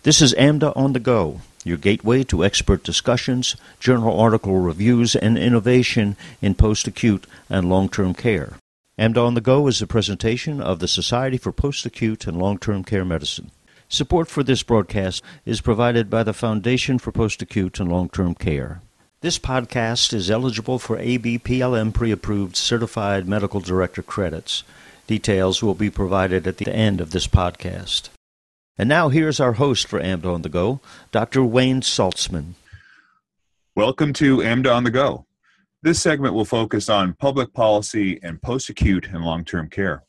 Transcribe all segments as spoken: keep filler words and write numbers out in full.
This is AMDA on the Go, your gateway to expert discussions, journal article reviews, and innovation in post-acute and long-term care. AMDA on the Go is a presentation of the Society for Post-Acute and Long-Term Care Medicine. Support for this broadcast is provided by the Foundation for Post-Acute and Long-Term Care. This podcast is eligible for A B P L M pre-approved Certified Medical Director credits. Details will be provided at the end of this podcast. And now here's our host for AMDA on the Go, Doctor Wayne Saltzman. Welcome to AMDA on the Go. This segment will focus on public policy and post-acute and long-term care.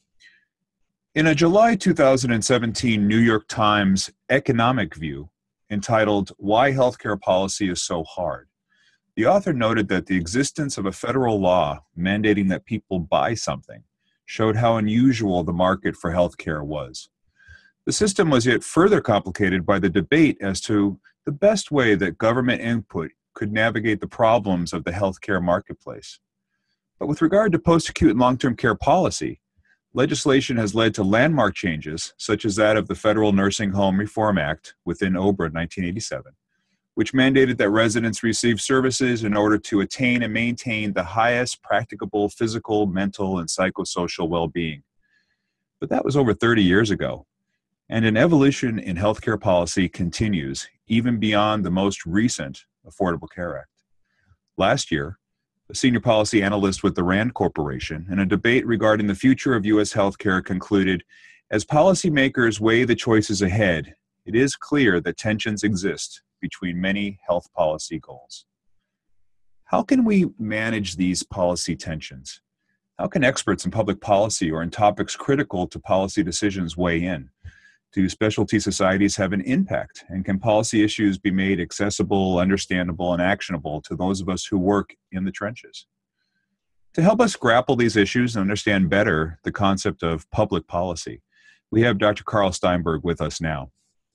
In a July two thousand seventeen New York Times economic view entitled "Why Healthcare Policy is So Hard," the author noted that the existence of a federal law mandating that people buy something showed how unusual the market for healthcare was. The system was yet further complicated by the debate as to the best way that government input could navigate the problems of the healthcare marketplace. But with regard to post-acute and long-term care policy, legislation has led to landmark changes, such as that of the Federal Nursing Home Reform Act within O B R A nineteen eighty-seven, which mandated that residents receive services in order to attain and maintain the highest practicable physical, mental, and psychosocial well-being. But that was over thirty years ago. And an evolution in healthcare policy continues even beyond the most recent Affordable Care Act. Last year, a senior policy analyst with the RAND Corporation, in a debate regarding the future of U S healthcare, concluded, as policymakers weigh the choices ahead, it is clear that tensions exist between many health policy goals. How can we manage these policy tensions? How can experts in public policy or in topics critical to policy decisions weigh in? Do specialty societies have an impact? And can policy issues be made accessible, understandable, and actionable to those of us who work in the trenches? To help us grapple these issues and understand better the concept of public policy, we have Doctor Carl Steinberg with us now.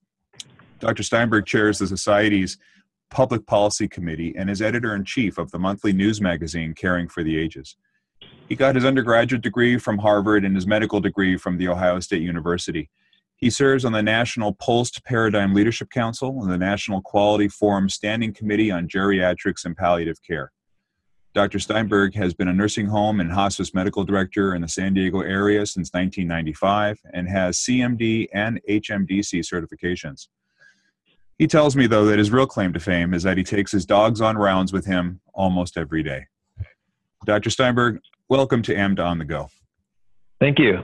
Doctor Steinberg chairs the Society's Public Policy Committee and is editor-in-chief of the monthly news magazine Caring for the Ages. He got his undergraduate degree from Harvard and his medical degree from The Ohio State University. He serves on the National Post-Paradigm Leadership Council and the National Quality Forum Standing Committee on Geriatrics and Palliative Care. Doctor Steinberg has been a nursing home and hospice medical director in the San Diego area since nineteen ninety-five and has C M D and H M D C certifications. He tells me, though, that his real claim to fame is that he takes his dogs on rounds with him almost every day. Doctor Steinberg, welcome to AMDA on the Go. Thank you.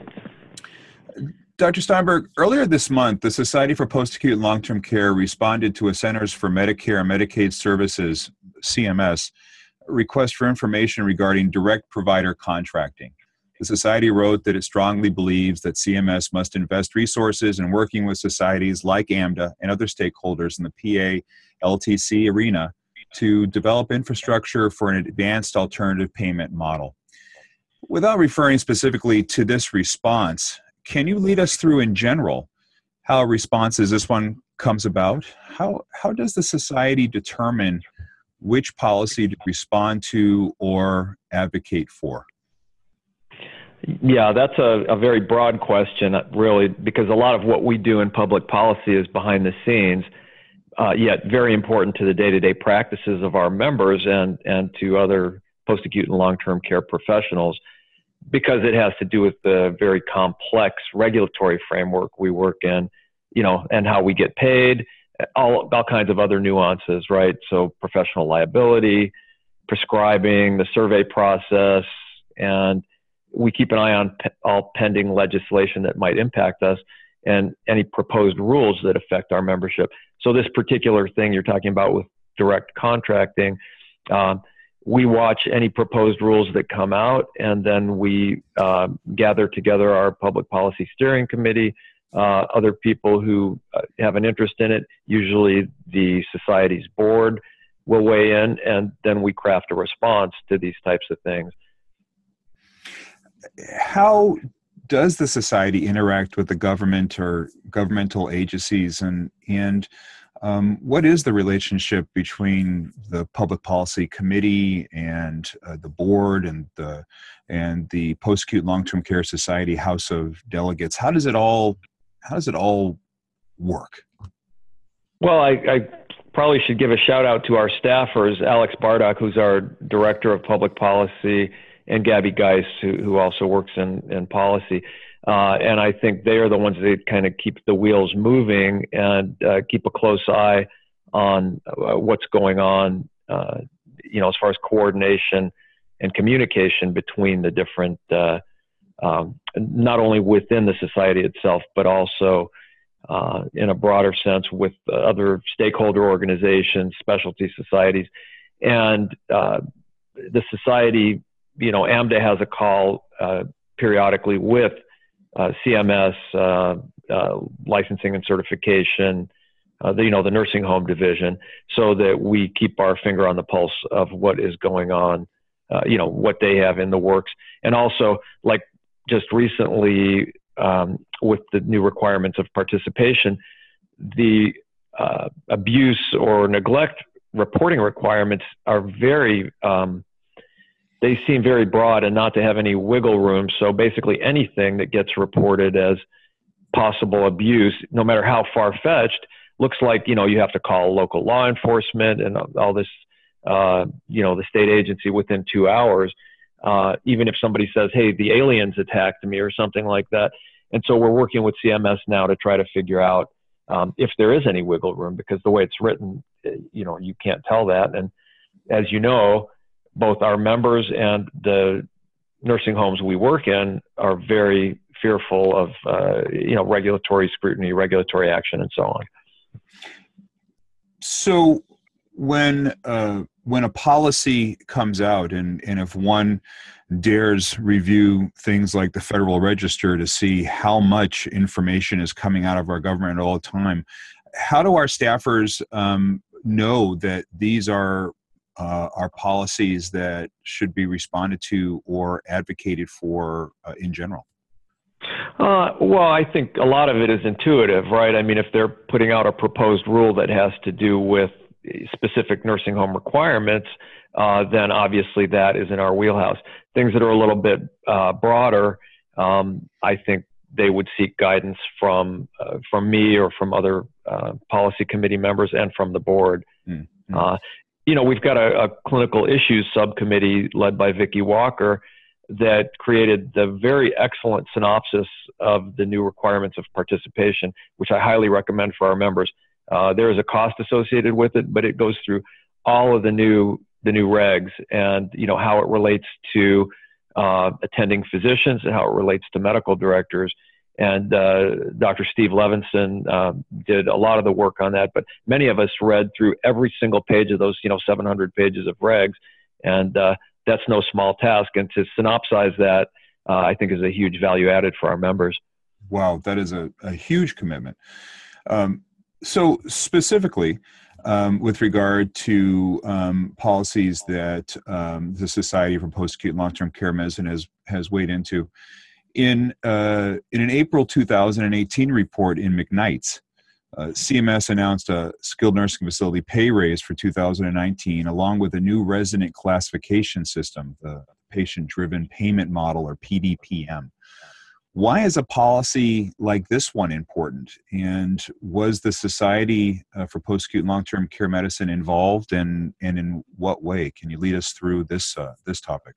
Doctor Steinberg, earlier this month, the Society for Post-Acute and Long-Term Care responded to a Centers for Medicare and Medicaid Services, C M S, request for information regarding direct provider contracting. The Society wrote that it strongly believes that C M S must invest resources in working with societies like AMDA and other stakeholders in the P A L T C arena to develop infrastructure for an advanced alternative payment model. Without referring specifically to this response, can you lead us through in general how a response as this one comes about? How, how does the Society determine which policy to respond to or advocate for? Yeah, that's a, a very broad question, really, because a lot of what we do in public policy is behind the scenes, uh, yet very important to the day-to-day practices of our members and, and to other post-acute and long-term care professionals, because it has to do with the very complex regulatory framework we work in, you know, and how we get paid, all, all kinds of other nuances, right? So professional liability, prescribing, the survey process, and we keep an eye on pe- all pending legislation that might impact us and any proposed rules that affect our membership. So this particular thing you're talking about with direct contracting, um, we watch any proposed rules that come out, and then we uh, gather together our public policy steering committee, uh, other people who uh, have an interest in it. Usually the society's board will weigh in, and then we craft a response to these types of things. How does the society interact with the government or governmental agencies, and and um, what is the relationship between the Public Policy Committee and uh, the board and the and the Post-Acute Long-Term Care Society House of Delegates? How does it all how does it all work? Well, I, I probably should give a shout out to our staffers, Alex Bardock, who's our Director of Public Policy, and Gabby Geis, who, who also works in, in policy. Uh, and I think they are the ones that kind of keep the wheels moving and uh, keep a close eye on uh, what's going on, uh, you know, as far as coordination and communication between the different, uh, um, not only within the society itself, but also uh, in a broader sense with other stakeholder organizations, specialty societies. And uh, the society, you know, AMDA has a call uh, periodically with uh, C M S, uh, uh, licensing and certification, uh, the, you know, the nursing home division, so that we keep our finger on the pulse of what is going on, uh, you know, what they have in the works. And also, like just recently um, with the new requirements of participation, the uh, abuse or neglect reporting requirements are very, um, they seem very broad and not to have any wiggle room. So basically anything that gets reported as possible abuse, no matter how far-fetched, looks like, you know, you have to call local law enforcement and all this, uh, you know, the state agency within two hours, uh, even if somebody says, hey, the aliens attacked me or something like that. And so we're working with C M S now to try to figure out um, if there is any wiggle room, because the way it's written, you know, you can't tell that. And as you know, both our members and the nursing homes we work in are very fearful of, uh, you know, regulatory scrutiny, regulatory action, and so on. So when uh, when a policy comes out, and, and if one dares review things like the Federal Register to see how much information is coming out of our government all the time, how do our staffers um, know that these are Uh, are policies that should be responded to or advocated for uh, in general? Uh, well, I think a lot of it is intuitive, right? I mean, if they're putting out a proposed rule that has to do with specific nursing home requirements, uh, then obviously that is in our wheelhouse. Things that are a little bit uh, broader, um, I think they would seek guidance from uh, from me or from other uh, policy committee members and from the board. Mm-hmm. Uh, You know, we've got a, a clinical issues subcommittee led by Vicki Walker that created the very excellent synopsis of the new requirements of participation, which I highly recommend for our members. Uh, there is a cost associated with it, but it goes through all of the new the new regs and, you know, how it relates to uh, attending physicians and how it relates to medical directors. And uh, Doctor Steve Levinson uh, did a lot of the work on that, but many of us read through every single page of those, you know, seven hundred pages of regs, and uh, that's no small task. And to synopsize that, uh, I think is a huge value added for our members. Wow, that is a, a huge commitment. Um, so specifically, um, with regard to um, policies that um, the Society for Post-Acute Long-Term Care Medicine has, has weighed into, In uh, in an April two thousand eighteen report in McKnight's, uh, C M S announced a skilled nursing facility pay raise for two thousand nineteen, along with a new resident classification system, the patient-driven payment model, or P D P M. Why is a policy like this one important? And was the Society uh, for Post-Acute Long-Term Care Medicine involved, and, and in what way? Can you lead us through this uh, this topic?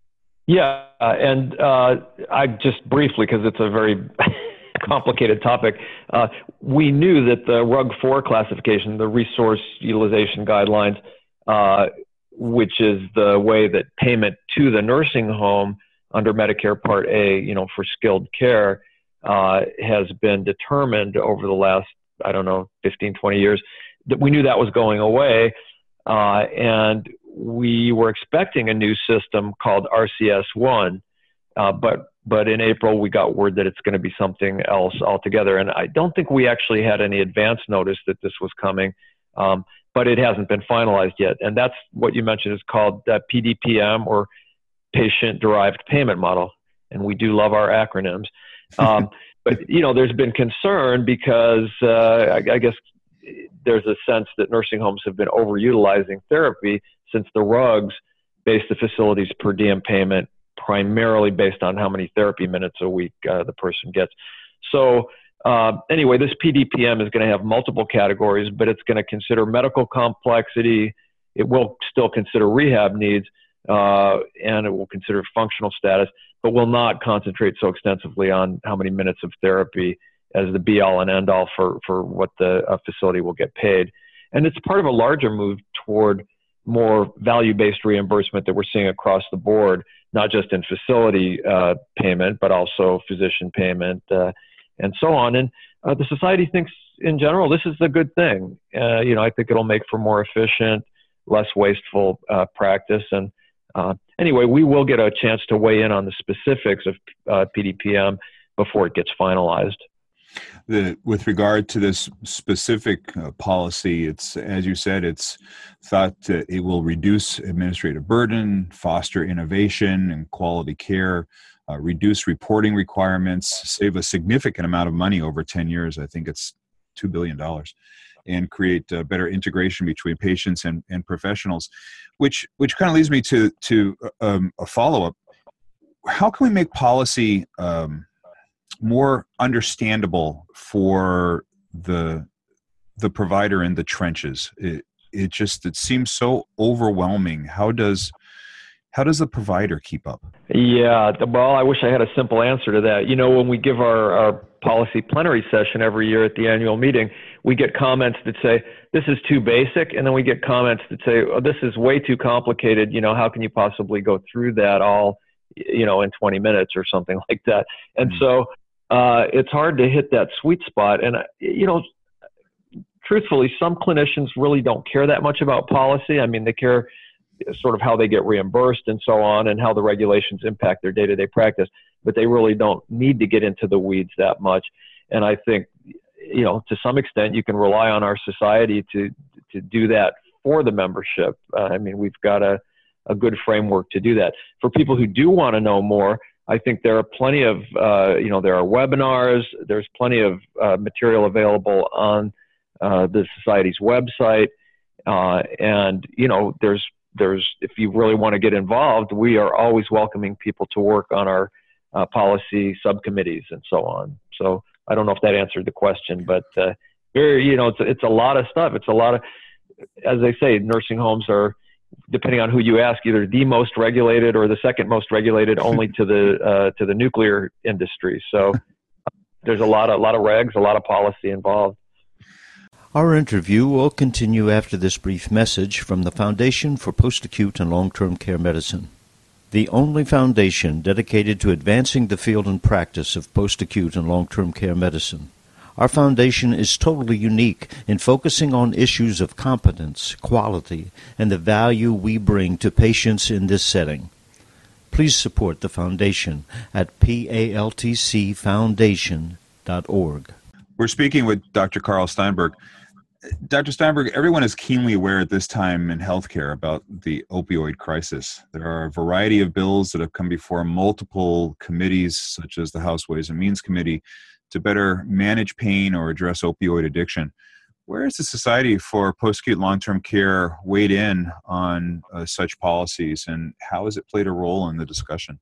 Yeah, uh, and uh, I just briefly, because it's a very complicated topic, uh, we knew that the R U G four classification, the Resource Utilization Guidelines, uh, which is the way that payment to the nursing home under Medicare Part A, you know, for skilled care, uh, has been determined over the last, I don't know, fifteen, twenty years, that we knew that was going away. Uh, and we were expecting a new system called R C S one, uh, but but in April we got word that it's going to be something else altogether. And I don't think we actually had any advance notice that this was coming, um, but it hasn't been finalized yet. And that's what you mentioned is called uh, P D P M, or Patient-Derived Payment Model. And we do love our acronyms. Um, but, you know, there's been concern because uh, I, I guess there's a sense that nursing homes have been overutilizing therapy, since the R U Gs base the facility's per diem payment primarily based on how many therapy minutes a week uh, the person gets. So uh, anyway, this P D P M is going to have multiple categories, but it's going to consider medical complexity. It will still consider rehab needs, uh, and it will consider functional status, but will not concentrate so extensively on how many minutes of therapy as the be-all and end-all for, for what the uh, facility will get paid. And it's part of a larger move toward more value-based reimbursement that we're seeing across the board, not just in facility uh, payment, but also physician payment uh, and so on. And uh, the society thinks, in general, this is a good thing. Uh, you know, I think it'll make for more efficient, less wasteful uh, practice. And uh, anyway, we will get a chance to weigh in on the specifics of uh, P D P M before it gets finalized. The, with regard to this specific uh, policy, it's, as you said, it's thought that it will reduce administrative burden, foster innovation and quality care, uh, reduce reporting requirements, save a significant amount of money over ten years. I think it's two billion dollars, and create uh, better integration between patients and, and professionals, which which kind of leads me to, to um, a follow-up. How can we make policy um, more understandable for the the provider in the trenches? It it just it seems so overwhelming. How does how does the provider keep up? Yeah, well, I wish I had a simple answer to that. You know, when we give our, our policy plenary session every year at the annual meeting, we get comments that say, this is too basic, and then we get comments that say, oh, this is way too complicated. You know, how can you possibly go through that all, you know, in twenty minutes or something like that? And mm-hmm. so Uh, it's hard to hit that sweet spot. And, uh, you know, truthfully, some clinicians really don't care that much about policy. I mean, they care sort of how they get reimbursed and so on, and how the regulations impact their day-to-day practice, but they really don't need to get into the weeds that much. And I think, you know, to some extent, you can rely on our society to, to do that for the membership. Uh, I mean, we've got a, a good framework to do that. For people who do want to know more, I think there are plenty of, uh, you know, there are webinars, there's plenty of uh, material available on uh, the Society's website. Uh, and, you know, there's, there's, if you really want to get involved, we are always welcoming people to work on our uh, policy subcommittees and so on. So I don't know if that answered the question, but uh, very, you know, it's, it's a lot of stuff. It's a lot of, as they say, nursing homes are, depending on who you ask, either the most regulated or the second most regulated, only to the uh, to the nuclear industry. So there's a lot of a lot of regs, a lot of policy involved. Our interview will continue after this brief message from the Foundation for Post-Acute and Long-Term Care Medicine, the only foundation dedicated to advancing the field and practice of post-acute and long-term care medicine. Our foundation is totally unique in focusing on issues of competence, quality, and the value we bring to patients in this setting. Please support the foundation at paltc foundation dot org. We're speaking with Doctor Carl Steinberg. Doctor Steinberg, everyone is keenly aware at this time in healthcare about the opioid crisis. There are a variety of bills that have come before multiple committees, such as the House Ways and Means Committee, to better manage pain or address opioid addiction. Where has the Society for Post-Acute Long-Term Care weighed in on uh, such policies, and how has it played a role in the discussion?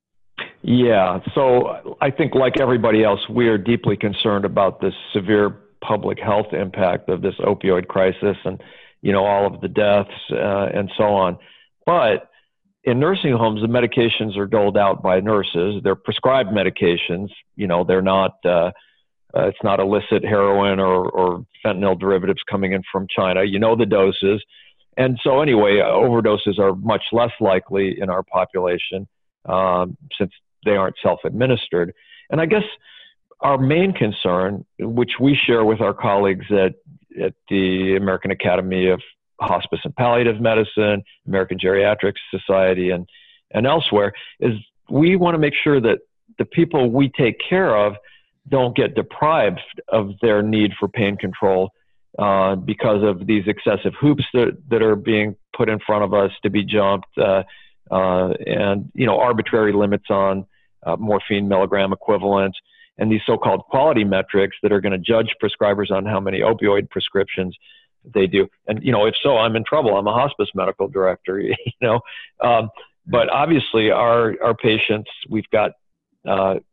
Yeah, so I think like everybody else, we are deeply concerned about the severe public health impact of this opioid crisis and, you know, all of the deaths uh, and so on. But in nursing homes, the medications are doled out by nurses. They're prescribed medications. You know, they're not, uh, uh, it's not illicit heroin or, or fentanyl derivatives coming in from China. You know the doses. And so anyway, uh, overdoses are much less likely in our population um, since they aren't self-administered. And I guess our main concern, which we share with our colleagues at, at the American Academy of Hospice and Palliative Medicine, American Geriatrics Society, and, and elsewhere, is we want to make sure that the people we take care of don't get deprived of their need for pain control uh, because of these excessive hoops that, that are being put in front of us to be jumped, uh, uh, and, you know, arbitrary limits on uh, morphine milligram equivalents, and these so-called quality metrics that are going to judge prescribers on how many opioid prescriptions they do. And, you know, if so, I'm in trouble. I'm a hospice medical director, you know. Um, but obviously our, our patients, we've got uh,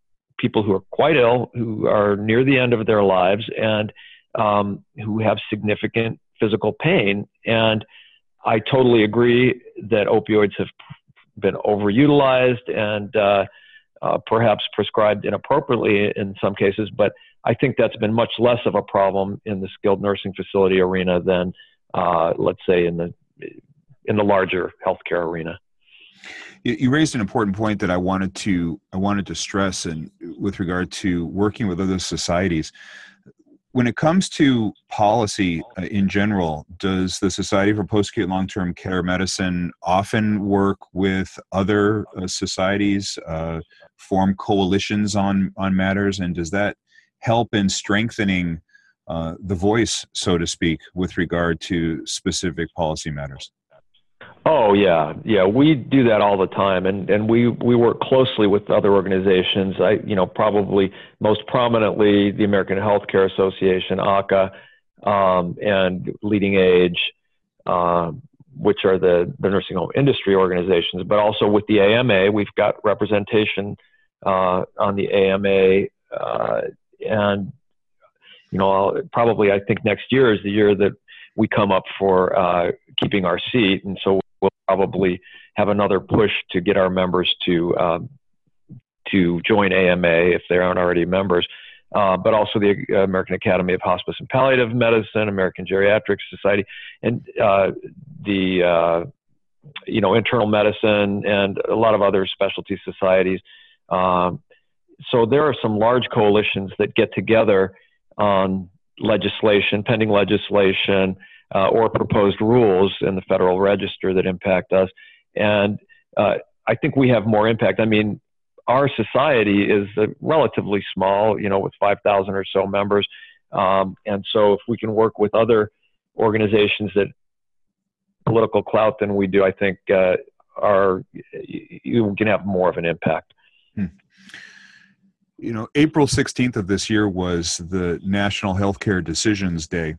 people who are quite ill, who are near the end of their lives, and um, who have significant physical pain. And I totally agree that opioids have been overutilized and uh, uh, perhaps prescribed inappropriately in some cases, but I think that's been much less of a problem in the skilled nursing facility arena than, uh, let's say, in the in the larger healthcare arena. You, you raised an important point that I wanted to I wanted to stress, and with regard to working with other societies. When it comes to policy uh, in general, does the Society for Post-Acute Long-Term Care Medicine often work with other uh, societies, uh, form coalitions on, on matters, and does that help in strengthening uh, the voice, so to speak, with regard to specific policy matters? Oh yeah, yeah. We do that all the time, and and we we work closely with other organizations. I you know probably most prominently the American Healthcare Association, A C A, um, and Leading Age, um, which are the the nursing home industry organizations. But also with the A M A, we've got representation uh, on the A M A, uh, and you know I'll, probably I think next year is the year that we come up for uh, keeping our seat, and so we'll probably have another push to get our members to um, to join A M A if they aren't already members, uh, but also the American Academy of Hospice and Palliative Medicine, American Geriatric Society, and uh, the uh, you know internal medicine, and a lot of other specialty societies. Um, so there are some large coalitions that get together on legislation, pending legislation, uh, or proposed rules in the Federal Register that impact us. And uh, I think we have more impact. I mean, our society is uh, relatively small, you know, with five thousand or so members. Um, and so if we can work with other organizations that political clout than we do, I think uh, are, you can have more of an impact. Hmm. You know, April sixteenth of this year was the National Healthcare Decisions Day.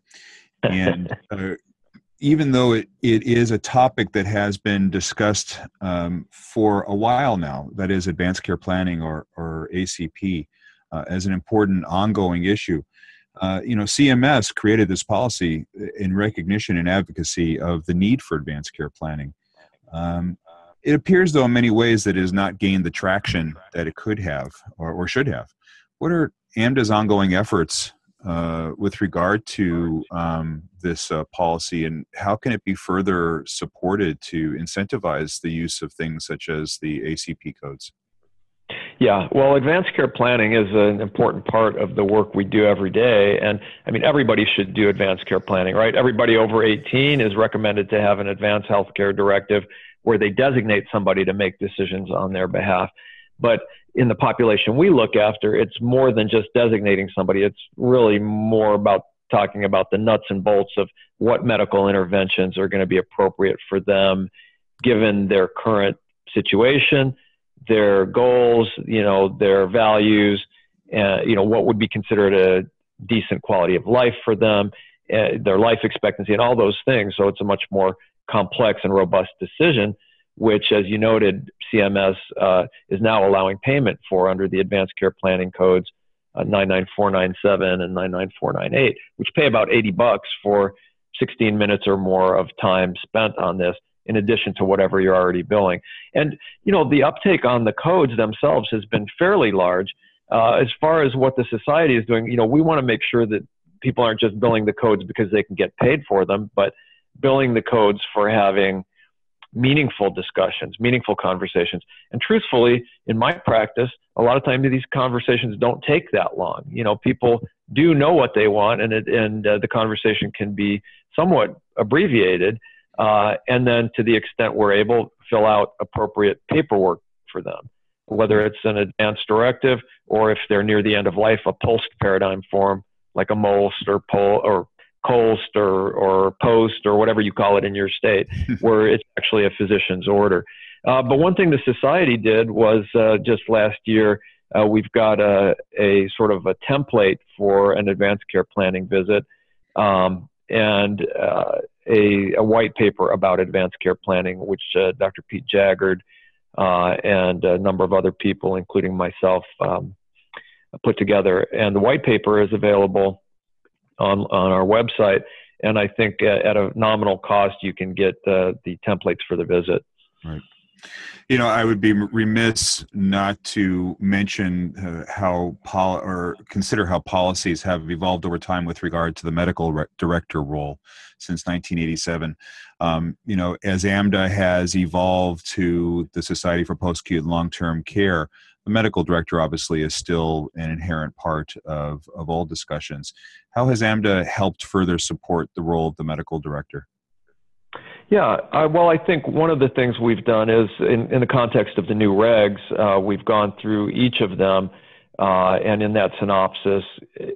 And uh, even though it, it is a topic that has been discussed um, for a while now, that is advanced care planning, or, or A C P, uh, as an important ongoing issue, uh, you know, C M S created this policy in recognition and advocacy of the need for advanced care planning. Um, It appears, though, in many ways that it has not gained the traction that it could have or, or should have. What are AMDA's ongoing efforts uh, with regard to um, this uh, policy, and how can it be further supported to incentivize the use of things such as the A C P codes? Yeah, well, advanced care planning is an important part of the work we do every day. And I mean, everybody should do advanced care planning, right? Everybody over eighteen is recommended to have an advanced healthcare directive where they designate somebody to make decisions on their behalf. But in the population we look after, it's more than just designating somebody. It's really more about talking about the nuts and bolts of what medical interventions are going to be appropriate for them, given their current situation, their goals, you know, their values, uh, you know, what would be considered a decent quality of life for them, uh, their life expectancy, and all those things. So it's a much more complex and robust decision, which, as you noted, C M S uh, is now allowing payment for under the advanced care planning codes uh, nine nine four nine seven and nine nine four nine eight, which pay about eighty bucks for sixteen minutes or more of time spent on this, in addition to whatever you're already billing. And, you know, the uptake on the codes themselves has been fairly large. Uh, as far as what the society is doing, you know, we want to make sure that people aren't just billing the codes because they can get paid for them, but billing the codes for having meaningful discussions, meaningful conversations. And truthfully, in my practice, a lot of times these conversations don't take that long. You know, people do know what they want, and it, and uh, the conversation can be somewhat abbreviated. Uh, and then to the extent we're able, fill out appropriate paperwork for them, whether it's an advanced directive or if they're near the end of life, a POLST paradigm form, like a MOLST or POL or COLST or, or POST or whatever you call it in your state, where it's actually a physician's order. Uh, but one thing the society did was uh, just last year, uh, we've got a, a sort of a template for an advanced care planning visit, um, and uh, a, a white paper about advanced care planning, which uh, Doctor Pete Jaggard uh, and a number of other people, including myself, um, put together. And the white paper is available on, on our website. And I think at a nominal cost, you can get uh, the templates for the visit. Right. You know, I would be remiss not to mention uh, how pol- or consider how policies have evolved over time with regard to the medical re- director role since nineteen eighty-seven. Um, you know, as AMDA has evolved to the Society for Post-Acute and Long-Term Care, the medical director obviously is still an inherent part of, of all discussions. How has AMDA helped further support the role of the medical director? Yeah, I, well, I think one of the things we've done is, in, in the context of the new regs, uh, we've gone through each of them, uh, and in that synopsis,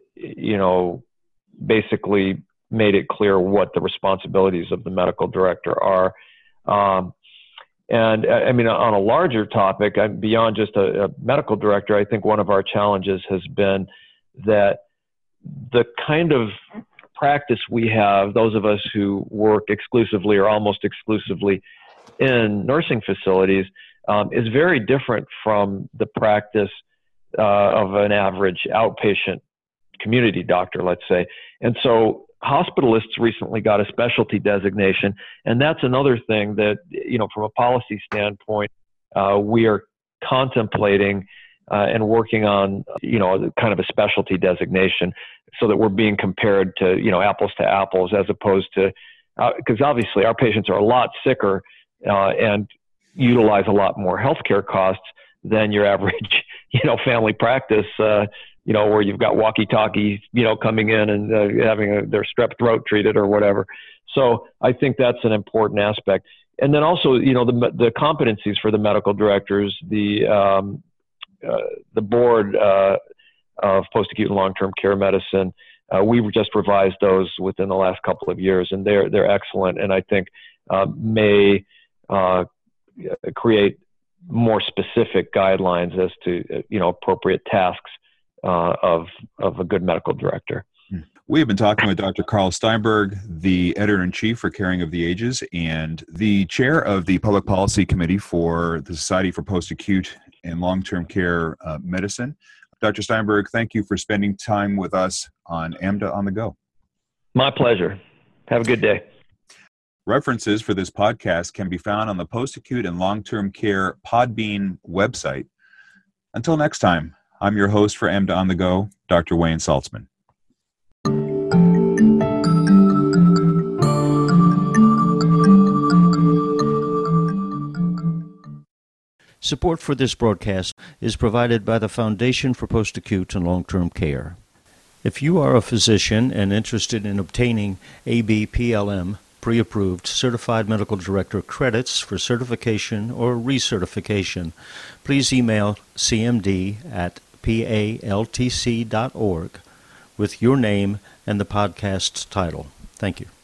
you know, basically made it clear what the responsibilities of the medical director are. Um, and I mean, on a larger topic, beyond just a, a medical director, I think one of our challenges has been that the kind of practice we have, those of us who work exclusively or almost exclusively in nursing facilities, um, is very different from the practice uh, of an average outpatient community doctor, let's say. And so hospitalists recently got a specialty designation, and that's another thing that, you know, from a policy standpoint, uh, we are contemplating uh, and working on, you know, kind of a specialty designation, so that we're being compared to, you know, apples to apples, as opposed to, because uh, obviously our patients are a lot sicker uh, and utilize a lot more healthcare costs than your average, you know, family practice, uh, you know, where you've got walkie-talkie, you know, coming in and uh, having a, their strep throat treated or whatever. So I think that's an important aspect. And then also, you know, the the competencies for the medical directors, the um, uh, the board uh, of post-acute and long-term care medicine, uh, we just revised those within the last couple of years, and they're they're excellent, and I think uh, may uh, create more specific guidelines as to, you know, appropriate tasks uh, of of a good medical director. We have been talking with Doctor Carl Steinberg, the editor-in-chief for Caring of the Ages and the chair of the Public Policy Committee for the Society for Post-Acute and Long-Term Care uh, Medicine. Doctor Steinberg, thank you for spending time with us on AMDA on the Go. My pleasure. Have a good day. References for this podcast can be found on the Post-Acute and Long-Term Care Podbean website. Until next time, I'm your host for AMDA on the Go, Doctor Wayne Saltzman. Support for this broadcast is provided by the Foundation for Post-Acute and Long-Term Care. If you are a physician and interested in obtaining A B P L M pre-approved Certified Medical Director credits for certification or recertification, please email c m d at paltc dot org with your name and the podcast's title. Thank you.